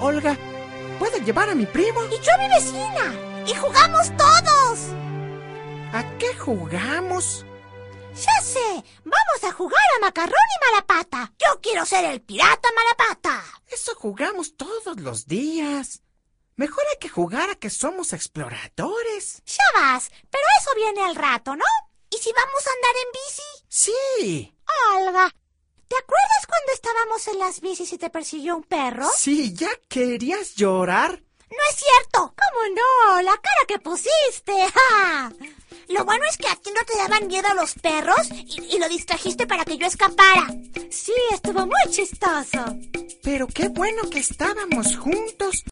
Olga, ¿puedo llevar a mi primo? Y yo a mi vecina. Y jugamos todos. ¿A qué jugamos? Ya sé, vamos a jugar a Macarrón y Malapata. Yo quiero ser el pirata Malapata. Eso jugamos todos los días. Mejor hay que jugar a que somos exploradores. Ya vas, pero eso viene al rato, ¿no? ¿Y si vamos a andar en bici? Sí. Olga, ¿te acuerdas cuando estábamos en las bicis y te persiguió un perro? Sí, ¿ya querías llorar? ¡No es cierto! ¿Cómo no? La cara que pusiste. ¡Ja! Lo bueno es que a ti no te daban miedo los perros y lo distrajiste para que yo escapara. Sí, estuvo muy chistoso. Pero qué bueno que estábamos juntos.